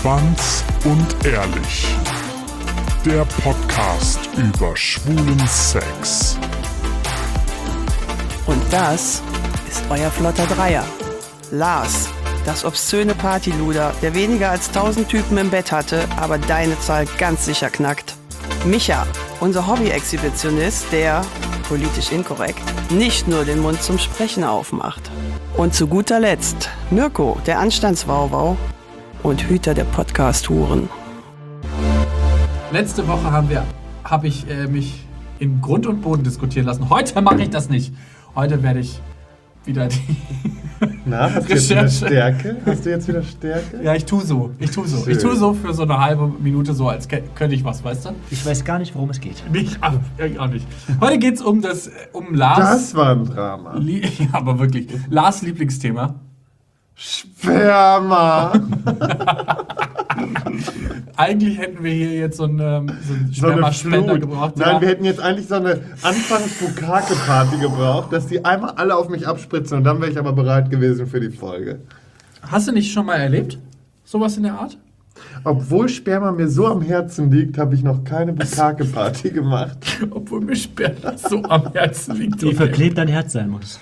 Schwanz und Ehrlich. Der Podcast über schwulen Sex. Und das ist euer flotter Dreier. Lars, das obszöne Partyluder, der weniger als 1000 Typen im Bett hatte, aber deine Zahl ganz sicher knackt. Micha, unser Hobby-Exhibitionist, der, politisch inkorrekt, nicht nur den Mund zum Sprechen aufmacht. Und zu guter Letzt Mirko, der Anstandswauwau und Hüter der Podcast-Huren. Letzte Woche habe ich mich in Grund und Boden diskutieren lassen. Heute mache ich das nicht. Heute werde ich wieder die Na, hast du jetzt wieder Stärke? Ja, ich tue so. Ich tue so für so eine halbe Minute so, als könnte ich was, weißt du? Ich weiß gar nicht, worum es geht. Ich auch nicht. Heute geht es um Lars. Das war ein Drama. Ja, aber wirklich. Lars Lieblingsthema. Sperma. Eigentlich hätten wir hier jetzt so einen Spermaspender gebraucht. Nein, wir hätten jetzt eigentlich so eine Anfangs-Bukake-Party gebraucht, dass die einmal alle auf mich abspritzen und dann wäre ich aber bereit gewesen für die Folge. Hast du nicht schon mal erlebt? Sowas in der Art? Obwohl Sperma mir so am Herzen liegt, habe ich noch keine Bukake-Party gemacht. Obwohl mir Sperma so am Herzen liegt. Wie verklebt dein Herz sein muss.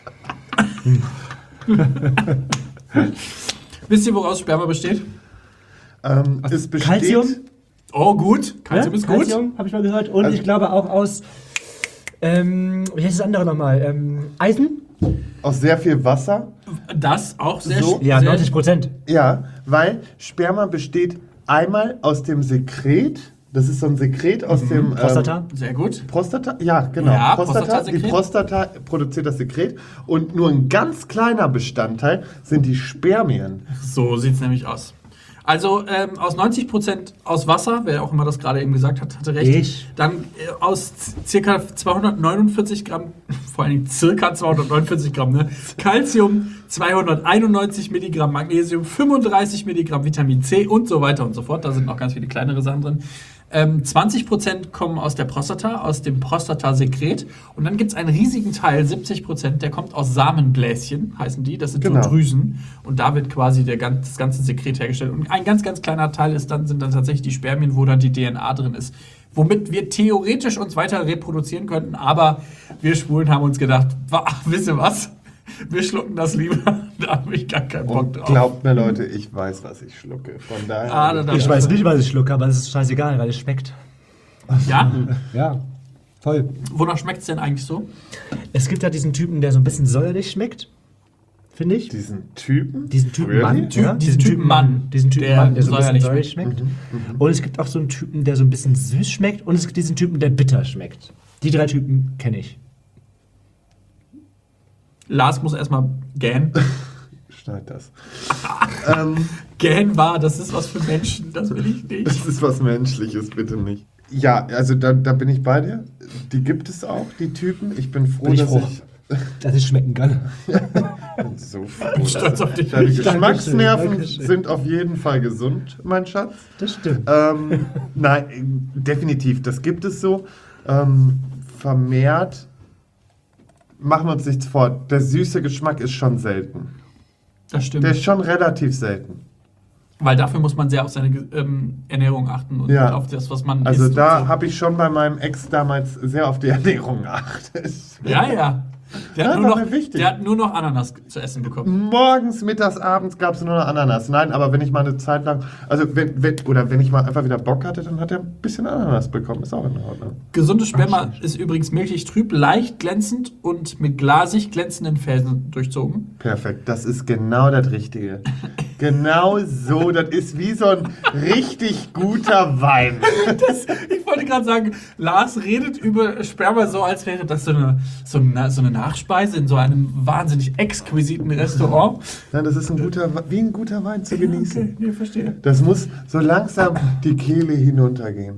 Wisst ihr, woraus Sperma besteht? Es besteht... Calcium? Oh, gut. Calcium ist gut. Calcium, habe ich mal gehört. Und ich glaube auch aus, wie heißt das andere nochmal? Eisen? Aus sehr viel Wasser. Das auch sehr So? Ja, sehr 90%. Ja, weil Sperma besteht einmal aus dem Sekret. Das ist so ein Sekret aus dem... Prostata? Sehr gut. Prostata? Ja, genau. Ja, Die Prostatasekret. Prostata produziert das Sekret. Und nur ein ganz kleiner Bestandteil sind die Spermien. So sieht es nämlich aus. Also aus 90% aus Wasser, wer auch immer das gerade eben gesagt hat, hatte recht. Ich. Dann aus circa 249 Gramm, vor allem circa 249 Gramm, ne? Calcium, 291 Milligramm Magnesium, 35 Milligramm Vitamin C und so weiter und so fort. Da sind noch ganz viele kleinere Sachen drin. 20% kommen aus der Prostata, aus dem Prostatasekret. Und dann gibt es einen riesigen Teil, 70%, der kommt aus Samenbläschen, heißen die. Das sind Genau. so Drüsen. Und da wird quasi das ganze Sekret hergestellt. Und ein ganz, ganz kleiner Teil sind dann tatsächlich die Spermien, wo dann die DNA drin ist. Womit wir theoretisch uns weiter reproduzieren könnten. Aber wir Schwulen haben uns gedacht, wisst ihr was? Wir schlucken das lieber. Da habe ich gar keinen Bock Und drauf. glaubt mir, Leute, ich weiß, was ich schlucke. Von daher... Ich weiß nicht, was ich schlucke, aber es ist scheißegal, weil es schmeckt. Ja? Ja, voll. Wonach schmeckt es denn eigentlich so? Es gibt ja diesen Typen, der so ein bisschen säuerlich schmeckt, finde ich. Diesen Typen? Diesen Typen Really? Mann. Diesen Typen Mann, Diesen Typen der Mann, der so ein bisschen säuerlich säuerlich schmeckt. Und es gibt auch so einen Typen, der so ein bisschen süß schmeckt. Und es gibt diesen Typen, der bitter schmeckt. Die drei Typen kenne ich. Lars muss erstmal gähnen. Schneid das. Gähnen das ist was für Menschen, das will ich nicht. Das ist was Menschliches, bitte nicht. Ja, also da bin ich bei dir. Die gibt es auch, die Typen. Ich bin froh, Bin ich dass froh. ich es schmecken kann. bin so froh. Stolz auf dich. Deine Geschmacksnerven Dankeschön. sind auf jeden Fall gesund, mein Schatz. Das stimmt. Nein, definitiv, das gibt es so. Vermehrt, machen wir uns nichts vor, der süße Geschmack ist schon selten. Das stimmt. Der ist schon relativ selten. Weil dafür muss man sehr auf seine Ernährung achten und Ja. auf das, was man Also isst. da und so. habe ich schon bei meinem Ex damals sehr auf die Ernährung geachtet. Ja. Der Ja, hat, war mir wichtig. der hat nur noch Ananas zu essen bekommen. Morgens, mittags, abends gab es nur noch Ananas. Nein, aber wenn ich mal eine Zeit lang, also wenn ich mal einfach wieder Bock hatte, dann hat er ein bisschen Ananas bekommen. Ist auch in Ordnung. Gesundes Sperma ist übrigens milchig trüb, leicht glänzend und mit glasig glänzenden Felsen durchzogen. Perfekt, das ist genau das Richtige. Genau so, das ist wie so ein richtig guter Wein. Ich wollte gerade sagen, Lars redet über Sperma so, als wäre das so eine Nachspeise in so einem wahnsinnig exquisiten Restaurant. Nein, das ist wie ein guter Wein zu genießen. Okay, nee, verstehe. Das muss so langsam die Kehle hinuntergehen.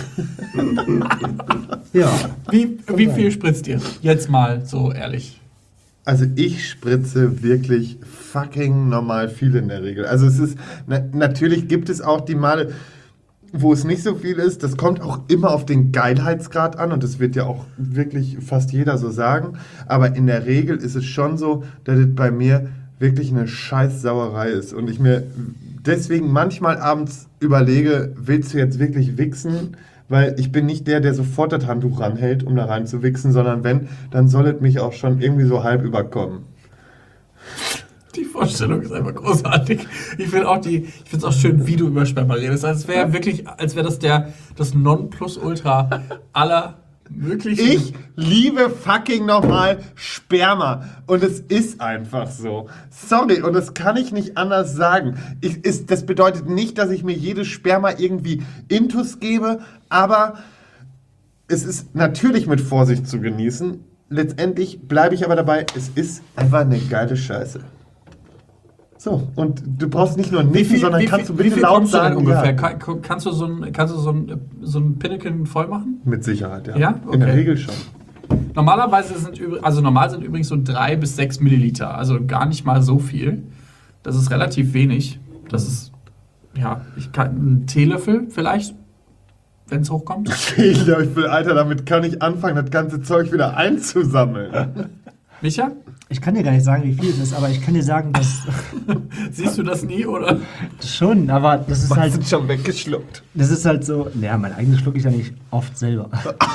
Ja. Wie viel spritzt ihr? Jetzt mal so ehrlich. Also ich spritze wirklich fucking normal viel in der Regel. Also es ist, natürlich gibt es auch die Male, wo es nicht so viel ist. Das kommt auch immer auf den Geilheitsgrad an und das wird ja auch wirklich fast jeder so sagen. Aber in der Regel ist es schon so, dass es bei mir wirklich eine Scheißsauerei ist und ich mir deswegen manchmal abends überlege, willst du jetzt wirklich wichsen? Weil ich bin nicht der sofort das Handtuch ranhält, um da rein zu wichsen, sondern wenn, dann soll es mich auch schon irgendwie so halb überkommen. Die Vorstellung ist einfach großartig. Ich finde es auch schön, wie du über Sperma redest. Also es wäre wirklich, als wäre das Nonplusultra aller möglichen. Ich liebe fucking nochmal Sperma. Und es ist einfach so. Sorry, und das kann ich nicht anders sagen. Das bedeutet nicht, dass ich mir jedes Sperma irgendwie Intus gebe, aber es ist natürlich mit Vorsicht zu genießen. Letztendlich bleibe ich aber dabei, es ist einfach eine geile Scheiße. So, und du brauchst nicht nur nicken, sondern kannst du bitte laut sagen. Ungefähr? Ja. Kannst du so ein Pinnacle voll machen? Mit Sicherheit, ja. Ja? Okay. In der Regel schon. Normalerweise normal sind übrigens so 3 bis 6 Milliliter, also gar nicht mal so viel. Das ist relativ wenig. Das ist, einen Teelöffel vielleicht, wenn es hochkommt. Teelöffel, Alter, damit kann ich anfangen, das ganze Zeug wieder einzusammeln. Micha? Ich kann dir gar nicht sagen, wie viel es ist, aber ich kann dir sagen, dass... Siehst du das nie, oder? Schon, aber das ist halt... sind schon weggeschluckt. Das ist halt so... Naja, mein eigenes schlucke ich ja nicht oft selber.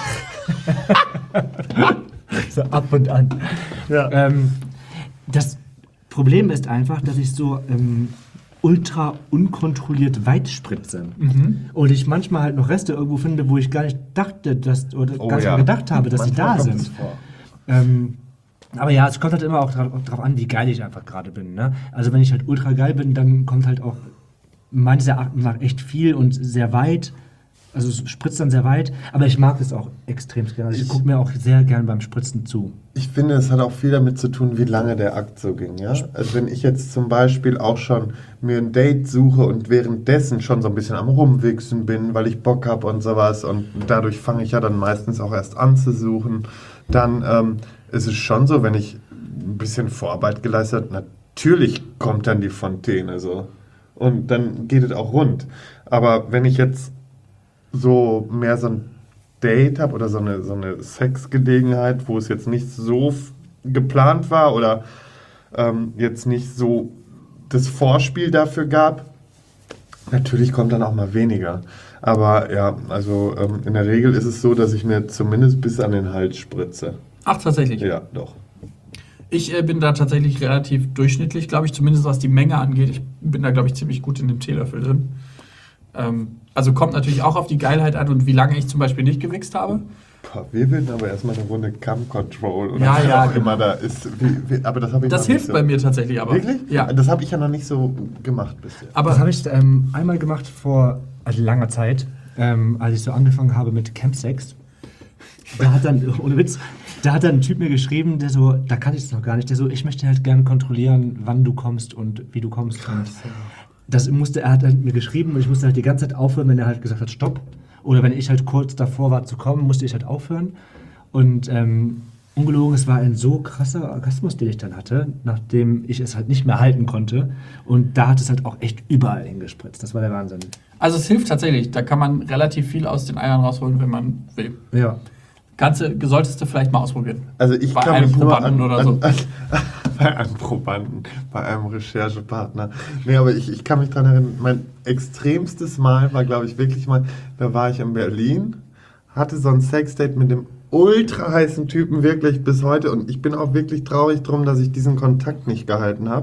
So ab und an. Ja. Das Problem ist einfach, dass ich so ultra unkontrolliert weit spritze. Und ich manchmal halt noch Reste irgendwo finde, wo ich gar nicht dachte, gar nicht gedacht habe, dass sie da sind. Aber ja, es kommt halt immer auch drauf an, wie geil ich einfach gerade bin. Ne? Also wenn ich halt ultra geil bin, dann kommt halt auch meines Erachtens nach echt viel und sehr weit. Also es spritzt dann sehr weit, aber ich mag es auch extrem gerne. Also ich gucke mir auch sehr gern beim Spritzen zu. Ich finde, es hat auch viel damit zu tun, wie lange der Akt so ging. Ja? Also wenn ich jetzt zum Beispiel auch schon mir ein Date suche und währenddessen schon so ein bisschen am Rumwichsen bin, weil ich Bock habe und sowas und dadurch fange ich ja dann meistens auch erst an zu suchen, dann ist es schon so, wenn ich ein bisschen Vorarbeit geleistet habe, natürlich kommt dann die Fontäne so und dann geht es auch rund. Aber wenn ich jetzt so mehr so ein Date habe oder so eine Sexgelegenheit, wo es jetzt nicht so geplant war oder jetzt nicht so das Vorspiel dafür gab, natürlich kommt dann auch mal weniger. Aber ja, also in der Regel ist es so, dass ich mir zumindest bis an den Hals spritze. Ach, tatsächlich? Ja, doch. Ich bin da tatsächlich relativ durchschnittlich, glaube ich, zumindest was die Menge angeht. Ich bin da, glaube ich, ziemlich gut in dem Teelöffel drin. Also kommt natürlich auch auf die Geilheit an und wie lange ich zum Beispiel nicht gewichst habe. Boah, wir würden aber erstmal eine Runde Cam Control oder Ja, was ja, auch immer da ist. Aber das habe ich Das noch hilft nicht so. bei mir tatsächlich aber. Wirklich? Ja. Das habe ich ja noch nicht so gemacht bisher. Aber Das habe ich einmal gemacht vor langer Zeit, als ich so angefangen habe mit Campsex. Da hat dann, ohne Witz, ein Typ mir geschrieben, der so, da kannte ich es noch gar nicht, der so, ich möchte halt gerne kontrollieren, wann du kommst und wie du kommst. Und er hat halt mir geschrieben und ich musste halt die ganze Zeit aufhören, wenn er halt gesagt hat, stopp. Oder wenn ich halt kurz davor war zu kommen, musste ich halt aufhören. Und ungelogen, es war ein so krasser Orgasmus, den ich dann hatte, nachdem ich es halt nicht mehr halten konnte. Und da hat es halt auch echt überall hingespritzt. Das war der Wahnsinn. also es hilft tatsächlich. Da kann man relativ viel aus den Eiern rausholen, wenn man will. Ja. Solltest du vielleicht mal ausprobieren. Also ich Bei kann einem mich nur Probanden oder so. Bei einem Probanden, bei einem Recherchepartner. Nee, aber ich kann mich daran erinnern, mein extremstes Mal war, glaube ich, wirklich mal, da war ich in Berlin, hatte so ein Sexdate mit dem ultra heißen Typen, wirklich bis heute. Und ich bin auch wirklich traurig drum, dass ich diesen Kontakt nicht gehalten habe.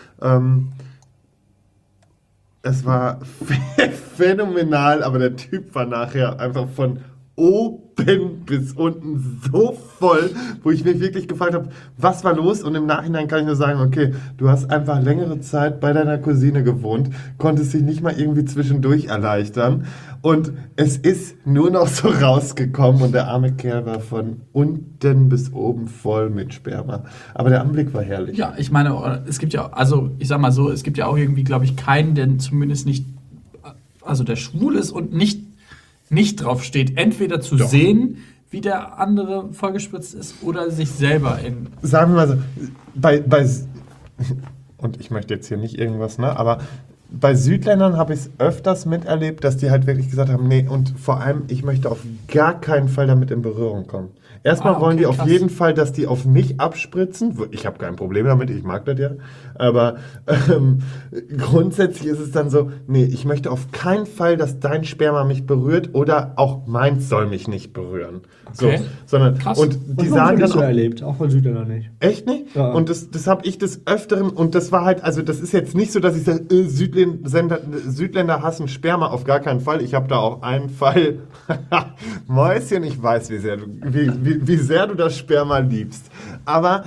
Es war phänomenal, aber der Typ war nachher einfach von oben bis unten so voll, wo ich mich wirklich gefragt habe, was war los? Und im Nachhinein kann ich nur sagen, okay, du hast einfach längere Zeit bei deiner Cousine gewohnt, konntest dich nicht mal irgendwie zwischendurch erleichtern und es ist nur noch so rausgekommen und der arme Kerl war von unten bis oben voll mit Sperma. Aber der Anblick war herrlich. Ja, ich meine, es gibt ja, also ich sag mal so, es gibt ja auch irgendwie, glaube ich, keinen, der zumindest nicht, also der schwul ist und nicht drauf steht, entweder zu sehen, wie der andere vollgespritzt ist, oder sich selber in... Sagen wir mal so, und ich möchte jetzt hier nicht irgendwas, ne, aber bei Südländern habe ich es öfters miterlebt, dass die halt wirklich gesagt haben, nee, und vor allem, ich möchte auf gar keinen Fall damit in Berührung kommen. Erstmal wollen die auf jeden Fall, dass die auf mich abspritzen. Ich habe kein Problem damit, ich mag das ja. Aber grundsätzlich ist es dann so, nee, ich möchte auf keinen Fall, dass dein Sperma mich berührt oder auch meins soll mich nicht berühren. Okay. So, sondern, Krass. und die sagen dann so auch, erlebt, auch von Südländern nicht. echt nicht? Ja. Und das habe ich des Öfteren, und das war halt, also das ist jetzt nicht so, dass ich sage, Südländer hassen Sperma, auf gar keinen Fall. Ich habe da auch einen Fall, Mäuschen, ich weiß, wie sehr du das Sperma liebst. Aber,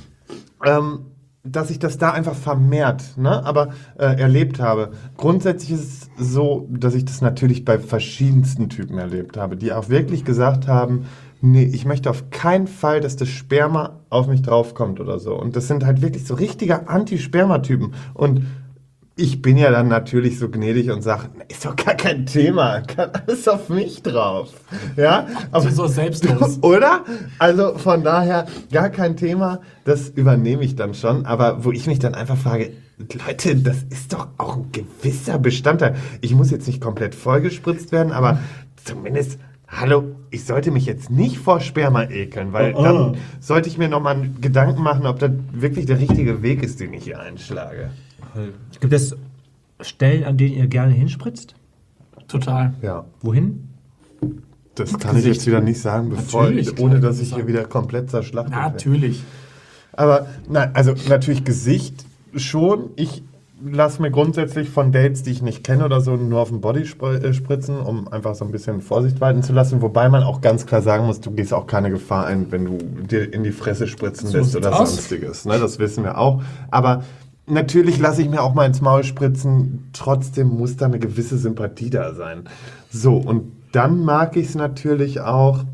dass ich das da einfach vermehrt, erlebt habe. Grundsätzlich ist es so, dass ich das natürlich bei verschiedensten Typen erlebt habe, die auch wirklich gesagt haben, nee, ich möchte auf keinen Fall, dass das Sperma auf mich draufkommt oder so. Und das sind halt wirklich so richtige Anti-Sperma-Typen. Und ich bin ja dann natürlich so gnädig und sage, ist doch gar kein Thema, kann alles auf mich drauf. Ja, aber so selbstlos. Oder? Also von daher gar kein Thema, das übernehme ich dann schon. Aber wo ich mich dann einfach frage, Leute, das ist doch auch ein gewisser Bestandteil. Ich muss jetzt nicht komplett vollgespritzt werden, aber zumindest, hallo, ich sollte mich jetzt nicht vor Sperma ekeln, weil dann sollte ich mir nochmal Gedanken machen, ob das wirklich der richtige Weg ist, den ich hier einschlage. Gibt es Stellen, an denen ihr gerne hinspritzt? Total. Ja, Wohin? das kann ich jetzt wieder nicht sagen, Natürlich, ohne klar, dass ich hier wieder komplett zerschlachtet werde. Natürlich. Aber nein, also natürlich Gesicht schon. Ich lasse mir grundsätzlich von Dates, die ich nicht kenne oder so, nur auf den Body spritzen, um einfach so ein bisschen Vorsicht walten zu lassen. Wobei man auch ganz klar sagen muss, du gehst auch keine Gefahr ein, wenn du dir in die Fresse spritzen So lässt sieht's oder aus. sonstiges. Ne, das wissen wir auch. Aber natürlich lasse ich mir auch mal ins Maul spritzen. Trotzdem muss da eine gewisse Sympathie da sein. So, und dann mag ich es natürlich auch,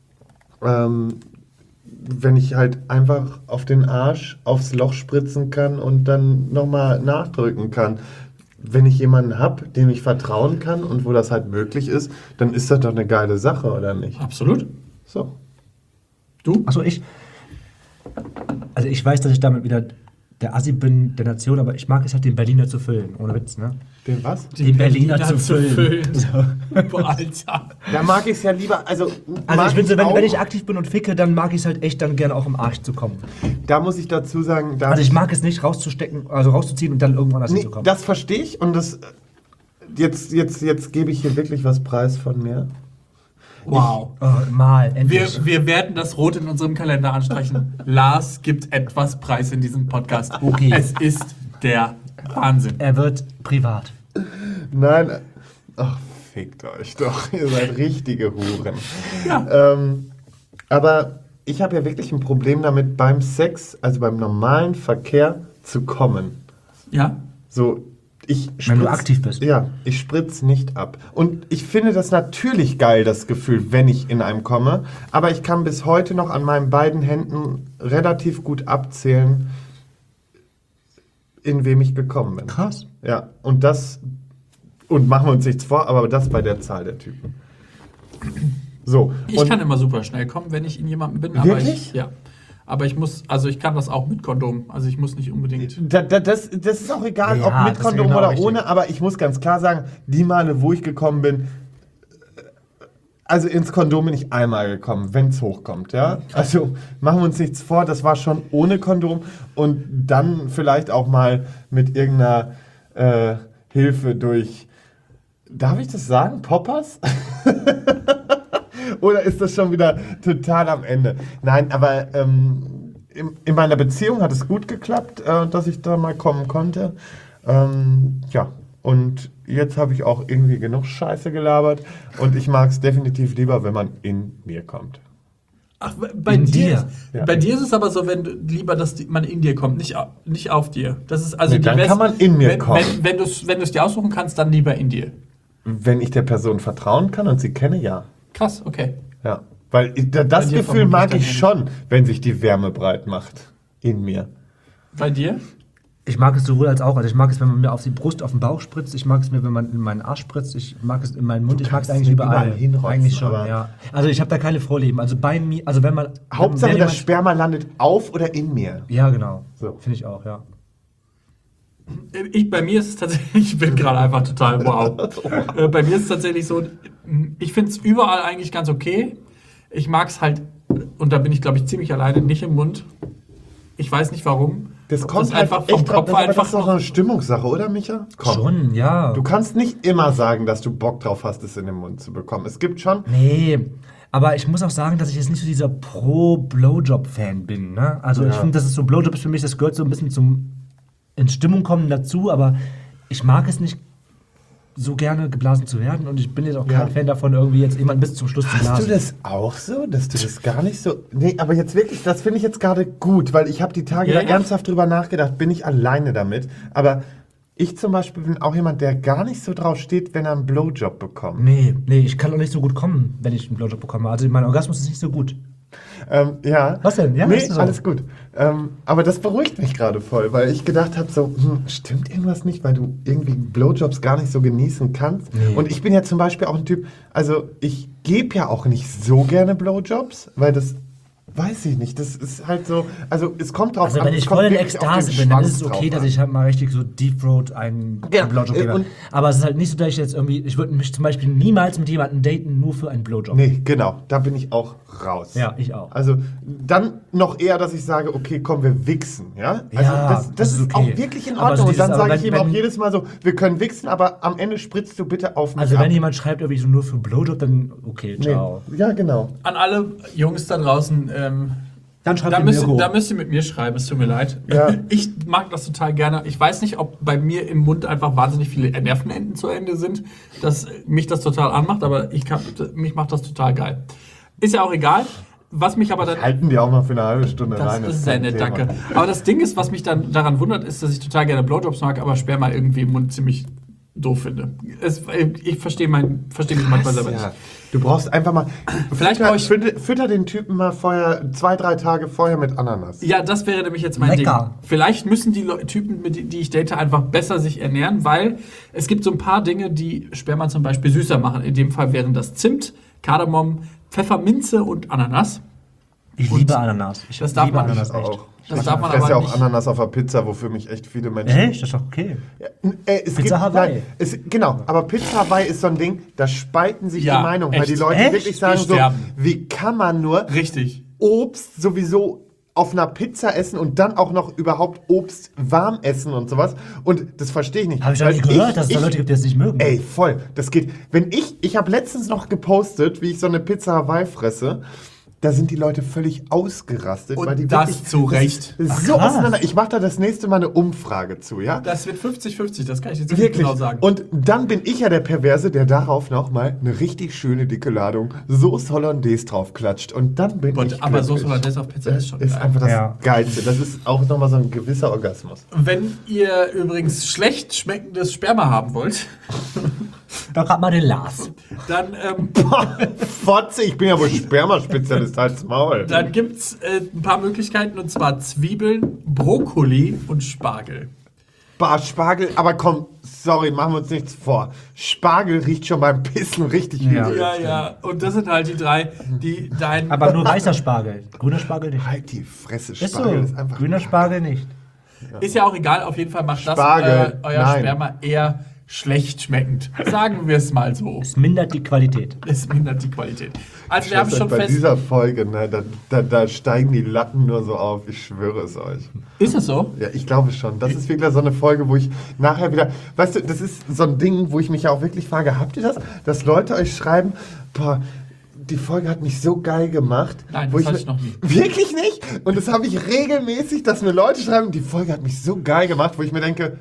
wenn ich halt einfach auf den Arsch aufs Loch spritzen kann und dann nochmal nachdrücken kann. Wenn ich jemanden habe, dem ich vertrauen kann und wo das halt möglich ist, dann ist das doch eine geile Sache, oder nicht? Absolut. So. Du? Achso, ich weiß, dass ich damit wieder der Assi bin der Nation, aber ich mag es halt, den Berliner zu füllen. Ohne Witz, ne? Den was? Den Berliner zu füllen. Boah, Alter. Da mag ich es ja lieber, also Also ich bin so, auch, wenn ich aktiv bin und ficke, dann mag ich es halt echt dann gerne auch im Arsch zu kommen. da muss ich dazu sagen, Also ich mag es nicht rauszustecken, also rauszuziehen und dann irgendwann anders hinzukommen. das verstehe ich und das jetzt gebe ich hier wirklich was preis von mir. Wow. Endlich. Wir werden das rot in unserem Kalender anstreichen. Lars gibt etwas Preis in diesem Podcast. Okay. Es ist der Wahnsinn. Er wird privat. Nein, ach, fickt euch doch, ihr seid richtige Huren. Ja. Aber ich habe ja wirklich ein Problem damit, beim Sex, also beim normalen Verkehr, zu kommen. Ja? So, Wenn du aktiv bist. Ja, ich spritz nicht ab. Und ich finde das natürlich geil, das Gefühl, wenn ich in einem komme. Aber ich kann bis heute noch an meinen beiden Händen relativ gut abzählen, in wem ich gekommen bin. Krass. Ja, und machen wir uns nichts vor, aber das bei der Zahl der Typen. So. Ich und kann immer super schnell kommen, wenn ich in jemandem bin. Wirklich? Aber ich kann das auch mit Kondom. Also ich muss nicht unbedingt. das ist auch egal, Ja, ob mit das ist Kondom genau oder richtig. ohne, aber ich muss ganz klar sagen, die Male, wo ich gekommen bin, also ins Kondom bin ich einmal gekommen, wenn es hochkommt, ja. Also machen wir uns nichts vor, das war schon ohne Kondom und dann vielleicht auch mal mit irgendeiner Hilfe durch, darf ich das sagen, Poppers? Oder ist das schon wieder total am Ende? Nein, aber in meiner Beziehung hat es gut geklappt, dass ich da mal kommen konnte. Ja, und jetzt habe ich auch irgendwie genug Scheiße gelabert und ich mag es definitiv lieber, wenn man in mir kommt. Ach, bei In dir? dir? Ja. Bei dir ist es aber so, wenn du lieber, dass man in dir kommt, nicht auf dir. Das ist also Nee, dann kann man in mir kommen. Wenn du es dir aussuchen kannst, dann lieber in dir. Wenn ich der Person vertrauen kann und sie kenne, ja. Krass, okay. Ja, weil das Bei dir Gefühl mag vermutlich ich dann schon, wenn sich die Wärme breit macht. In mir. Bei dir? Ich mag es sowohl als auch. Also ich mag es, wenn man mir auf die Brust, auf den Bauch spritzt. Ich mag es mir, wenn man in meinen Arsch spritzt. Ich mag es in meinen Mund. Ich mag es kannst eigentlich mir überall. überall hinrotzen, Eigentlich schon, aber- ja. Also ich habe da keine Vorlieben. Also bei mir, also wenn man... Hauptsache, wenn das jemand- Sperma landet auf oder in mir. Ja, genau. So. Finde ich auch, ja. Bei mir ist es tatsächlich, ich bin gerade einfach total wow. Bei mir ist es tatsächlich so, ich finde es überall eigentlich ganz okay. Ich mag es halt, und da bin ich, glaube ich, ziemlich alleine, nicht im Mund. Ich weiß nicht warum. Das kommt halt einfach vom echt Kopf drauf, einfach das ist doch eine Stimmungssache, oder Micha? Komm. Schon, ja. Du kannst nicht immer sagen, dass du Bock drauf hast, es in den Mund zu bekommen. Es gibt schon... Nee, aber ich muss auch sagen, dass ich jetzt nicht so dieser Pro-Blowjob-Fan bin. Ne? Also ich finde, das ist so, Blowjob ist für mich, das gehört so ein bisschen zum in Stimmung kommen dazu, aber ich mag es nicht so gerne geblasen zu werden und ich bin jetzt auch kein Fan davon, irgendwie jetzt jemanden bis zum Schluss zu blasen. Hast du das auch so, dass du das gar nicht so... Nee, aber jetzt wirklich, das finde ich jetzt gerade gut, weil ich habe die Tage da ernsthaft drüber nachgedacht, bin ich alleine damit, aber ich zum Beispiel bin auch jemand, der gar nicht so drauf steht, wenn er einen Blowjob bekommt. Nee, ich kann auch nicht so gut kommen, wenn ich einen Blowjob bekomme. Also mein Orgasmus ist nicht so gut. Ja. Was denn? Ja, nee, ist so. alles gut. Aber das beruhigt mich gerade voll, weil ich gedacht habe, so, stimmt irgendwas nicht, weil du irgendwie Blowjobs gar nicht so genießen kannst. Nee. Und ich bin ja zum Beispiel auch ein Typ, also ich gebe ja auch nicht so gerne Blowjobs, weil das, weiß ich nicht, das ist halt so, also es kommt drauf Also an. wenn es ich kommt voll in wirklich auf den Ekstase bin, dann ist es Schwanz okay, drauf dass ich an. halt mal richtig so Deep Throat einen Blowjob gebe. und- Aber es ist halt nicht so, dass ich jetzt irgendwie, ich würde mich zum Beispiel niemals mit jemandem daten, nur für einen Blowjob. Nee, genau, da bin ich auch raus. Ja, ich auch. Also dann noch eher, dass ich sage, okay, komm, wir wichsen, ja? Also Ja, das ist okay. auch wirklich in Aber Ordnung. so Und dann dieses- sage aber ich ihm wenn- auch jedes Mal so, wir können wichsen, aber am Ende spritzt du bitte auf mich Also ab. wenn jemand schreibt irgendwie so nur für Blowjob, dann okay, ciao. Nee. Ja, genau. An alle Jungs da draußen, Dann schreibt da ihr müsst, mir da müsst ihr mit mir schreiben, es tut mir leid. Ja. Ich mag das total gerne. Ich weiß nicht, ob bei mir im Mund einfach wahnsinnig viele Nervenenden zu Ende sind, dass mich das total anmacht, aber mich macht das total geil. Ist ja auch egal. Was mich aber dann... Halten die auch mal für eine halbe Stunde Das rein. ist kein sehr nett, Thema. danke. Aber das Ding ist, was mich dann daran wundert, ist, dass ich total gerne Blowjobs mag, aber Sperma irgendwie im Mund ziemlich doof finde. Ich verstehe mich manchmal selber Ja. nicht. Du brauchst einfach mal. Vielleicht fütter den Typen mal vorher, 2-3 Tage vorher mit Ananas. Ja, das wäre nämlich jetzt mein Lecker. Ding. Vielleicht müssen die Typen, die ich date, einfach besser sich ernähren, weil es gibt so ein paar Dinge, die Sperma zum Beispiel süßer machen. In dem Fall wären das Zimt, Kardamom, Pfefferminze und Ananas. Ich liebe Ananas. Ich Das darf liebe man Ananas nicht echt. Auch. Das Ich darf man fresse aber ja auch nicht. Ananas auf der Pizza, wofür mich echt viele Menschen. Echt? Das ist doch okay. Pizza Hawaii. Genau, aber Pizza Hawaii ist so ein Ding, da spalten sich Ja, die Meinungen, weil echt. die Leute Echt? wirklich sagen Die so, sterben. wie kann man nur Richtig. Obst sowieso auf einer Pizza essen und dann auch noch überhaupt Obst warm essen und sowas. Und das verstehe ich nicht. Habe ich doch Weil nicht gehört, dass es da Leute gibt, die das nicht mögen. Ey, voll. Das geht. Wenn ich habe letztens noch gepostet, wie ich so eine Pizza Hawaii fresse. Da sind die Leute völlig ausgerastet. Und weil die das wirklich, zu Recht. Das ist so krass. auseinander. Ich mache da das nächste Mal eine Umfrage zu, ja? Das wird 50-50, das kann ich jetzt nicht Wirklich. genau sagen. Und dann bin ich ja der Perverse, der darauf nochmal eine richtig schöne dicke Ladung Sauce Hollandaise draufklatscht. Und dann bin ich aber glücklich. Sauce Hollandaise auf Pizza ist schon Ist geil. einfach das Ja. Geilste. Das ist auch nochmal so ein gewisser Orgasmus. Wenn ihr übrigens schlecht schmeckendes Sperma haben wollt, Doch grad mal den Lars. dann, Fotze, ich bin ja wohl Spermaspezialist, halt's Maul. dann gibt es ein paar Möglichkeiten, und zwar Zwiebeln, Brokkoli und Spargel. Bah, Spargel, aber komm, sorry, machen wir uns nichts vor. Spargel riecht schon beim Pissen richtig Ja. übel. Ja. Und das sind halt die drei, die dein... Aber nur weißer Spargel. Grüner Spargel nicht. Halt die Fresse, Ist so. Spargel ist einfach... Grüner Spargel nicht. Ist ja auch egal, auf jeden Fall macht das Spargel, euer nein. Sperma eher schlecht schmeckend. Sagen wir es mal so. Es mindert die Qualität. Es mindert die Qualität. Also wir haben Schwester, schon bei fest... dieser Folge, ne, da steigen die Latten nur so auf, ich schwöre es euch. Ist es so? Ja, ich glaube schon. Das ist wirklich so eine Folge, wo ich nachher wieder, weißt du, das ist so ein Ding, wo ich mich ja auch wirklich frage, habt ihr das, dass Leute euch schreiben, boah, die Folge hat mich so geil gemacht. Nein, wo das hatte ich noch nie. Wirklich nicht? Und das habe ich regelmäßig, dass mir Leute schreiben, die Folge hat mich so geil gemacht, wo ich mir denke,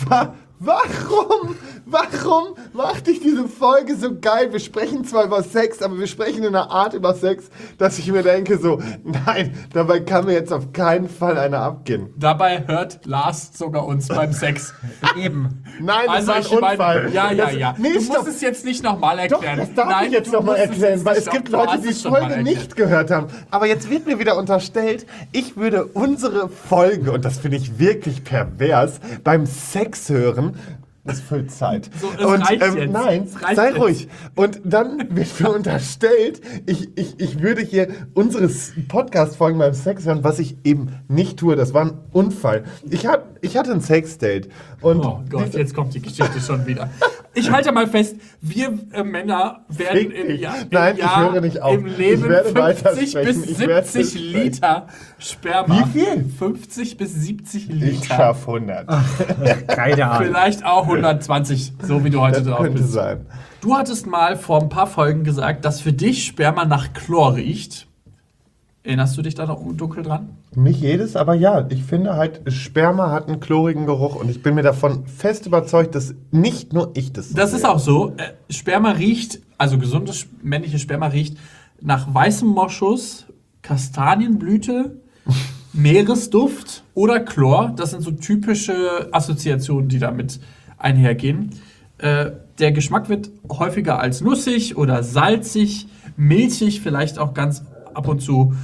warum macht dich diese Folge so geil? Wir sprechen zwar über Sex, aber wir sprechen in einer Art über Sex, dass ich mir denke so, nein, dabei kann mir jetzt auf keinen Fall einer abgehen. Dabei hört Lars sogar uns beim Sex. Eben. Nein, das Also war ein ich meine, Unfall. ja. Nee, Du stopp. musst es jetzt nicht nochmal Doch, erklären. das darf Nein, ich jetzt du nochmal musst es erklären, jetzt weil nicht es gibt noch- du Leute, hast die es die schon mal Folge erklärt. nicht gehört haben. Aber jetzt wird mir wieder unterstellt, ich würde unsere Folge, und das finde ich wirklich pervers, beim Sex hören Das füllt Zeit. So, es reicht jetzt. Nein, Es reicht sei jetzt. ruhig. Und dann wird mir unterstellt, ich würde hier unsere Podcast-Folgen beim Sex hören, was ich eben nicht tue. Das war ein Unfall. Ich hatte ein Sexdate. Und Oh Gott, jetzt kommt die Geschichte schon wieder. Ich halte mal fest, wir Männer werden im Jahr, Nein, ich höre nicht auf. im Leben Ich werde 50 weitersprechen. bis Ich werde 70 Liter Sperma. Wie viel? 50 bis 70 ich Liter. schaffe 100. Keine Ahnung. Vielleicht auch 120, so wie du heute Das drauf könnte bist. sein. Du hattest mal vor ein paar Folgen gesagt, dass für dich Sperma nach Chlor riecht. Erinnerst du dich da noch dunkel dran? Nicht jedes, aber ja, ich finde halt, Sperma hat einen chlorigen Geruch und ich bin mir davon fest überzeugt, dass nicht nur ich das so Das sehe. ist auch so. Sperma riecht, also gesundes männliches Sperma riecht nach weißem Moschus, Kastanienblüte, Meeresduft oder Chlor. Das sind so typische Assoziationen, die damit einhergehen. Der Geschmack wird häufiger als nussig oder salzig, milchig, vielleicht auch ganz ab und zu.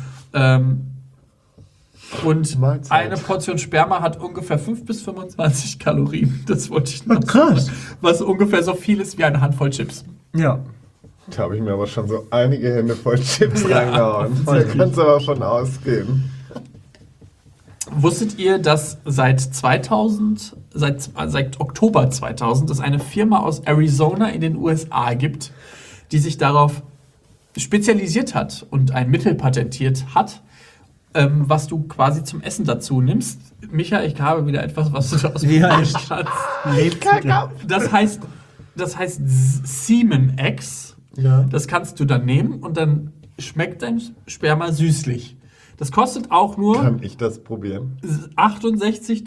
Und Mahlzeit. eine Portion Sperma hat ungefähr 5 bis 25 Kalorien. Das wollte ich noch krass. sagen. Was ungefähr so viel ist wie eine Handvoll Chips. Ja. Da habe ich mir aber schon so einige Hände voll Chips Ja, reingehauen. Da kannst du aber von ausgehen. Wusstet ihr, dass seit Oktober 2000 es eine Firma aus Arizona in den USA gibt, die sich darauf spezialisiert hat und ein Mittel patentiert hat, was du quasi zum Essen dazu nimmst? Micha, ich habe wieder etwas, was du da aus dem Ja, Arsch ich- hast. Lebensmittel. Das heißt Semen X. Ja. Das kannst du dann nehmen und dann schmeckt dein Sperma süßlich. Das kostet auch nur Kann ich das probieren? $68,95.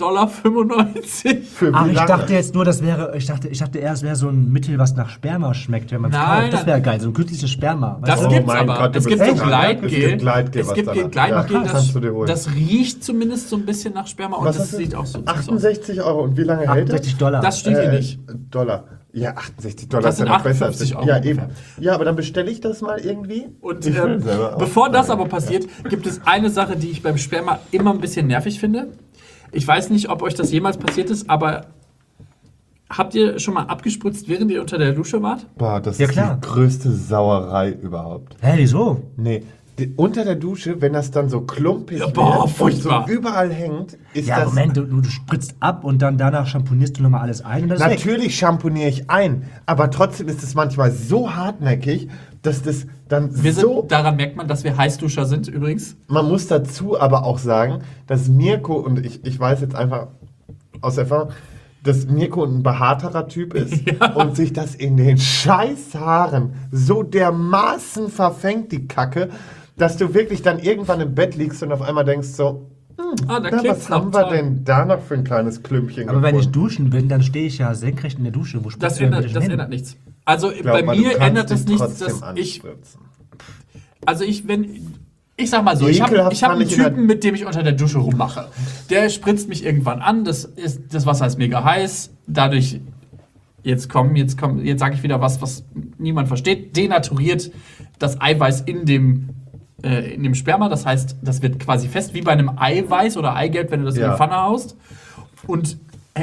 Für wie Ach, ich lange? dachte jetzt nur, das wäre, ich dachte eher, es wäre so ein Mittel, was nach Sperma schmeckt, wenn man es Nein, kauft. Das wäre geil, so ein künstliches Sperma. Das weißt du? gibt's mein aber. Gott, du Es bist gibt so echt Gleitgel. Es gibt Gleitgel, Es was gibt danach- Gleitgel, Ja, kannst du dir holen. das riecht zumindest so ein bisschen nach Sperma und Was das hast du? sieht auch so süß aus. 68 Euro. Und wie lange hält das? $68. Das steht hier nicht. Dollar. Ja, $68 Das ist ja sind noch besser. 58 Euro Ja, ungefähr. eben. Ja, aber dann bestelle ich das mal irgendwie. Und Ich will selber bevor das ausprobieren. aber passiert, gibt es eine Sache, die ich beim Sperma immer ein bisschen nervig finde. Ich weiß nicht, ob euch das jemals passiert ist, aber habt ihr schon mal abgespritzt, während ihr unter der Dusche wart? Boah, das Ja, ist klar. die größte Sauerei überhaupt. Hä, wieso? Nee, unter der Dusche, wenn das dann so klumpig Ja, boah, wird und furchtbar. so überall hängt, ist Ja, das... Moment, du spritzt ab und dann danach champonierst du nochmal alles ein und das ist weg. Natürlich schamponiere ich ein, aber trotzdem ist es manchmal so hartnäckig, dass das dann Daran merkt man, dass wir Heißduscher sind übrigens. Man muss dazu aber auch sagen, dass Mirko, und ich weiß jetzt einfach aus Erfahrung, dass Mirko ein behaarterer Typ ist und sich das in den scheiß Haaren so dermaßen verfängt, die Kacke, dass du wirklich dann irgendwann im Bett liegst und auf einmal denkst so, Da na, klebt was haben wir denn da noch für ein kleines Klümpchen Aber wenn ich gefunden? duschen bin, dann stehe ich ja senkrecht in der Dusche. Wo Das spritzt du denn bitte ändert, das hin? ändert nichts. Also Glaub bei mal, du mir kannst ändert das dich nichts, trotzdem dass ich, anspritzen. also ich sag mal so, ich habe Ekelhaft hab fand einen ich in der- Typen, mit dem ich unter der Dusche rummache. Der spritzt mich irgendwann an, das Wasser ist mega heiß, dadurch, jetzt sage ich wieder was niemand versteht, denaturiert das Eiweiß in dem Sperma, das heißt, das wird quasi fest, wie bei einem Eiweiß oder Eigelb, wenn du das in Ja. die Pfanne haust und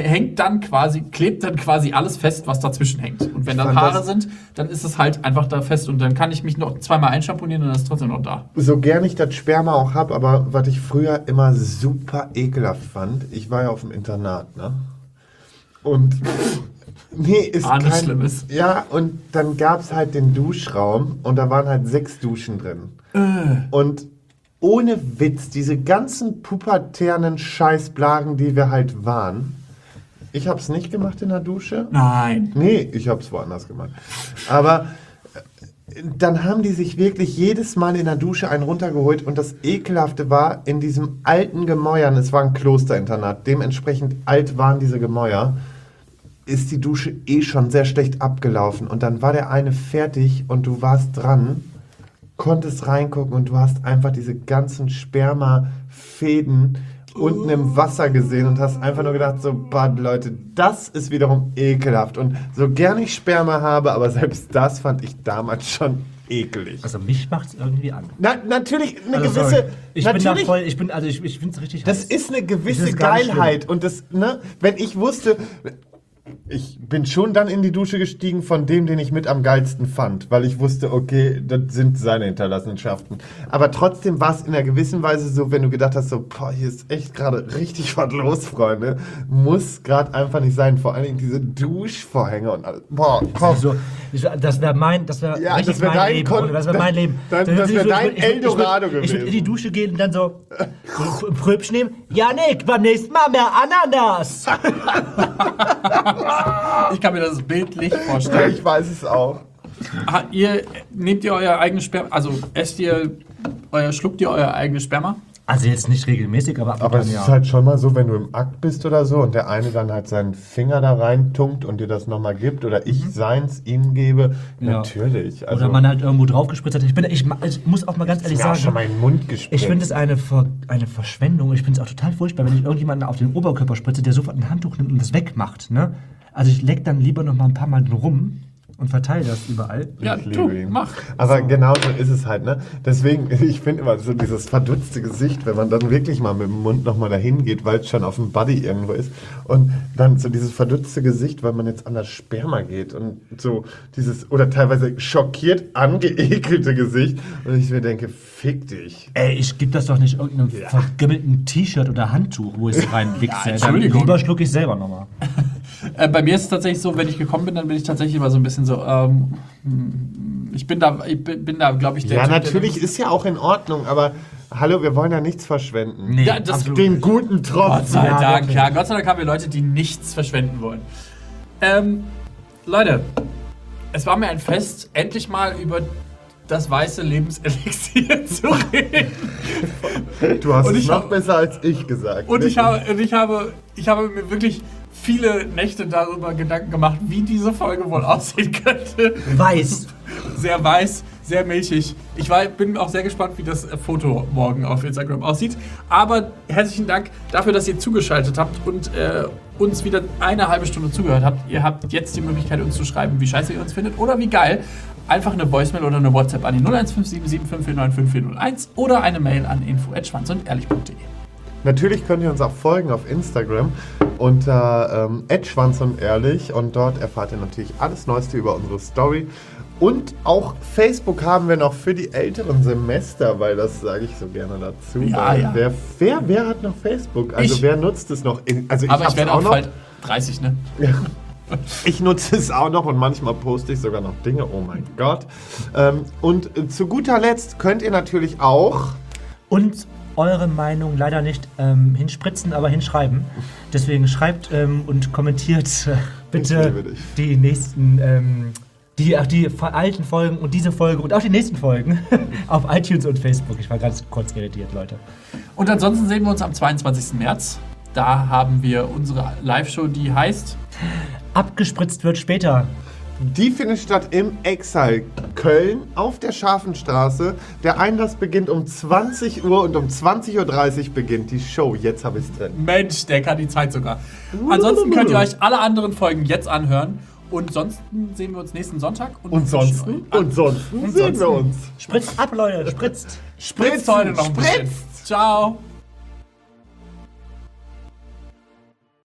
klebt dann quasi alles fest, was dazwischen hängt. Und wenn da fand Haare das- sind, dann ist es halt einfach da fest und dann kann ich mich noch zweimal einschamponieren und dann ist es trotzdem noch da. So gern ich das Sperma auch habe, aber was ich früher immer super ekelhaft fand, ich war ja auf dem Internat, ne? Und nee, ist Nichts Schlimmes. Ja, und dann gab es halt den Duschraum und da waren halt 6 Duschen drin. Und ohne Witz, diese ganzen pubertären Scheißblagen, die wir halt waren, ich hab's nicht gemacht in der Dusche. Nein. Nee, ich hab's woanders gemacht. Aber dann haben die sich wirklich jedes Mal in der Dusche einen runtergeholt und das Ekelhafte war, in diesem alten Gemäuern, es war ein Klosterinternat, dementsprechend alt waren diese Gemäuer, ist die Dusche eh schon sehr schlecht abgelaufen und dann war der eine fertig und du warst dran, konntest reingucken und du hast einfach diese ganzen Spermafäden unten im Wasser gesehen und hast einfach nur gedacht, so, Bad, Leute, das ist wiederum ekelhaft. Und so gern ich Sperma habe, aber selbst das fand ich damals schon ekelig. Also mich macht's irgendwie an. Natürlich eine Also, gewisse... sorry. Ich bin da natürlich, voll, ich finde es richtig das heiß. ist eine Das gewisse ist gar nicht Geilheit. Und das, ne, wenn ich wusste... ich bin schon dann in die Dusche gestiegen von dem, den ich mit am geilsten fand, weil ich wusste, okay, das sind seine Hinterlassenschaften. Aber trotzdem war es in einer gewissen Weise so, wenn du gedacht hast, so, boah, hier ist echt gerade richtig was los, Freunde. Muss gerade einfach nicht sein. Vor allen Dingen diese Duschvorhänge und alles. Boah, komm. So, das wäre mein Leben. Das wäre mein Leben. Das wäre dein Eldorado Ich würde in die gewesen. Dusche gehen und dann so ein Pröbchen nehmen. Janik, beim nächsten Mal mehr Ananas. Ich kann mir das bildlich vorstellen. Ich weiß es auch. Nehmt ihr euer eigenes Sperma, also schluckt ihr euer eigenes Sperma? Also jetzt nicht regelmäßig, aber ab und Aber an, es ja. ist halt schon mal so, wenn du im Akt bist oder so und der eine dann halt seinen Finger da reintunkt und dir das nochmal gibt oder ich seins ihm gebe, Ja. natürlich. Also, Oder man halt irgendwo drauf gespritzt hat. Ich muss auch mal ganz ehrlich mir auch sagen, schon mal in den Mund gespritzt. ich finde es eine Verschwendung. Ich finde es auch total furchtbar, wenn ich irgendjemanden auf den Oberkörper spritze, der sofort ein Handtuch nimmt und das wegmacht. Ne? Also ich leck dann lieber noch mal ein paar Mal rum und verteile das überall. Ja, Ich du, liebe ihn. mach. Aber genau so ist es halt, ne? Deswegen, ich finde immer so dieses verdutzte Gesicht, wenn man dann wirklich mal mit dem Mund nochmal dahin geht, weil es schon auf dem Buddy irgendwo ist. Und dann so dieses verdutzte Gesicht, weil man jetzt an das Sperma geht. Und so dieses, oder teilweise schockiert angeekelte Gesicht. Und ich mir denke, fick dich. Ey, ich gebe das doch nicht irgendeinem vergimmelten T-Shirt oder Handtuch, wo ich es reinwichse. Ja, Entschuldigung. Lieber schlucke ich selber nochmal. Bei mir ist es tatsächlich so, wenn ich gekommen bin, dann bin ich tatsächlich immer so ein bisschen so, ich bin da, glaube ich, der Ja, Typ, natürlich ist ja auch in Ordnung, aber hallo, wir wollen ja nichts verschwenden. Nee, Ja, das- absolut. Den guten Tropfen. Gott sei Ja, Dank, wirklich. ja, Gott sei Dank haben wir Leute, die nichts verschwenden wollen. Leute, es war mir ein Fest, endlich mal über das weiße Lebenselixier zu reden. Du hast Und es ich noch hab- besser als ich gesagt. Und ich habe mir wirklich viele Nächte darüber Gedanken gemacht, wie diese Folge wohl aussehen könnte. Weiß. Sehr weiß, sehr milchig. Bin auch sehr gespannt, wie das Foto morgen auf Instagram aussieht. Aber herzlichen Dank dafür, dass ihr zugeschaltet habt und uns wieder eine halbe Stunde zugehört habt. Ihr habt jetzt die Möglichkeit, uns zu schreiben, wie scheiße ihr uns findet oder wie geil. Einfach eine Voicemail oder eine WhatsApp an die 01577549541 oder eine Mail an info@schwanzundehrlich.de. Natürlich könnt ihr uns auch folgen auf Instagram unter @schwanzundehrlich und dort erfahrt ihr natürlich alles Neueste über unsere Story. Und auch Facebook haben wir noch für die älteren Semester, weil das sage ich so gerne dazu. Ja, weil ja. Wer hat noch Facebook? Also Ich. wer nutzt es noch? Also Aber ich hab's werde auch bald 30, ne? Ich nutze es auch noch und manchmal poste ich sogar noch Dinge. Oh mein Gott. Und zu guter Letzt könnt ihr natürlich auch... Und eure Meinung leider nicht hinspritzen, aber hinschreiben. Deswegen schreibt und kommentiert Ich bitte liebe dich. die nächsten, die alten Folgen und diese Folge und auch die nächsten Folgen auf iTunes und Facebook. Ich war ganz kurz irritiert, Leute. Und ansonsten sehen wir uns am 22. März. Da haben wir unsere Live-Show, die heißt... Abgespritzt wird später. Die findet statt im Exile Köln auf der Scharfenstraße. Der Einlass beginnt um 20 Uhr und um 20.30 Uhr beginnt die Show. Jetzt habe ich es drin. Mensch, der kann die Zeit sogar. Ansonsten könnt ihr euch alle anderen Folgen jetzt anhören. Und sonst sehen wir uns nächsten Sonntag. Und sonst sehen wir uns. Spritzt ab, Leute, spritzt. Spritzt heute noch ein bisschen. Spritzt. Ciao.